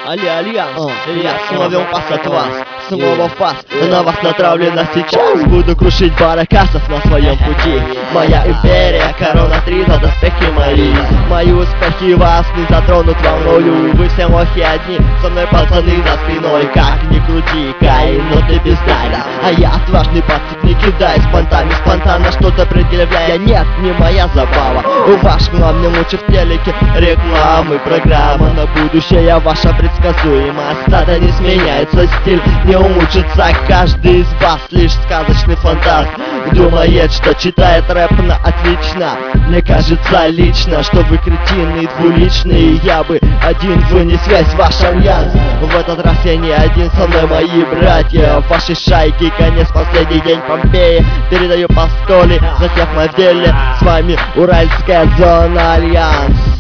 Альянс, я снова пас от вас, снова в пас. На вас натравлено сейчас. Буду крушить баракасов на своем пути. Моя империя, корона Триза, доспехи мои. Мои успехи вас не затронут волною. Вы все лохи одни, со мной пацаны за спиной. Как ни крути, Каин, но ты бездарен. А я отважный пацик, не кидай спонтанно что-то предъявляя. Нет, не моя забава. У ваш главный лучше в телеке рекламы, программа на будущее ваша предсказуема. Стадо не сменяется, стиль не улучшится. Каждый из вас лишь сказочный фантаст. Думает, что читает рэп на отлично. Мне кажется лично, что вы кретины и двуличные. Я бы один, вы не связь, ваш альянс. В этот раз я не один, со мной мои братья. В вашей шайке конец, последний день Помпеи. Передаю по столе, за тех мы в деле. С вами Уральская зона Альянс.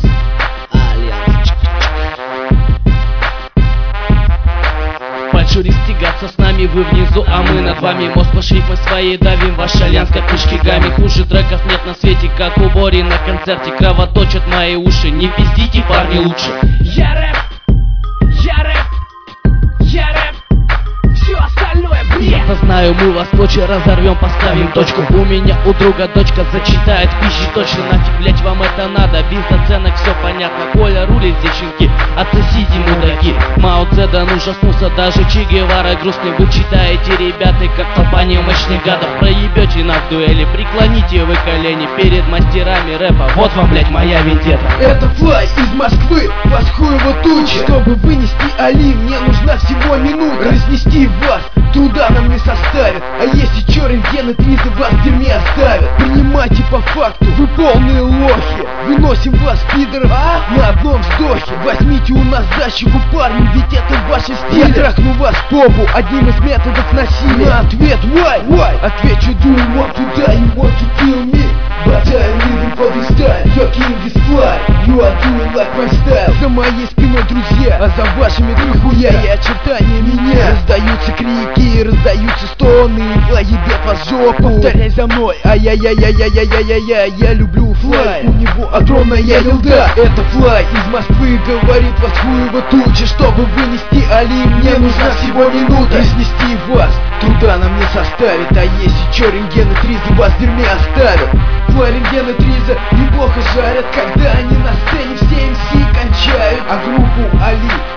Большой риск тягаться с нами, вы внизу, а мы над вами. Мост по шрифмы своей давим, ваш альянс как книжки гамми. Хуже треков нет на свете, как у Бори на концерте. Кровоточат мои уши, не пиздите, парни, лучше. Я рэп, все остальное бред. Знаю, мы вас ночью разорвем, поставим точку. У меня у друга дочка зачитает в пище точно. Нафиг, блять, вам это надо, без оценок все понятно. Коля рулит здесь, щенки, отсосите, мудаки. Мао Цзэдун ужаснулся, даже Че Гевара грустный. Вы читаете, ребята, как толпа немощных гадов. Проебете нас в дуэли, преклоните вы колени перед мастерами рэпа. Вот вам, блять, моя вендетта. Это флай из Москвы, вас хуево туча. Чтобы вынести Али, мне нужна всего минута. Разнести вас, труда нам не составит. А если чё, рентгены Триза вас в дерьме оставят. Принимайте по факту, вы полные лохи. Выносим вас, пидоров, на одном вздохе. Возьмите у нас защику, парни, ведь это в вашей стиле. Я трахну вас попу одним из методов насилия. На ответ why? Отвечу, do you want to die, you want to kill me? But I'm living for this time, your king is fly. You are doing like my style. За моей спиной друзья, а за вашими дохуя. И очертания меня. Раздаются крики, раздаются стоны. Флай ебет вас в жопу. Повторяй за мной, ай-яй-яй-яй-яй-яй-яй. Я люблю флай, у него огромная елда. Это флай из Москвы, говорит вас хуево туча. Чтобы вынести Али, мне нужна всего минута. Разнести вас, труда нам не составит. А если чё, рентгены Триза вас в дерьме оставят. Флай, рентгены Триза неплохо жарят. Когда они на сцене, все МС кончают. А группу Али